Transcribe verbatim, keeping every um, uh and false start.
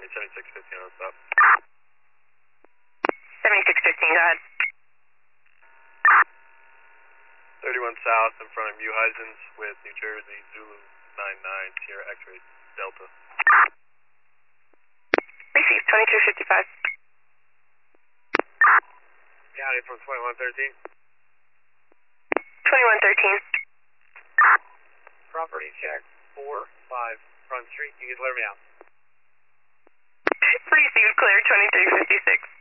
me seventy-six fifteen on stop. seventy-six fifteen, go ahead. thirty-one south in front of Muhizens with New Jersey, Zulu nine nine, Sierra X-ray Delta. Receive twenty-two fifty-five. County from twenty-one thirteen. twenty-one thirteen. Property check, four five Front Street. You can let me out. Receive clear twenty-three fifty-six.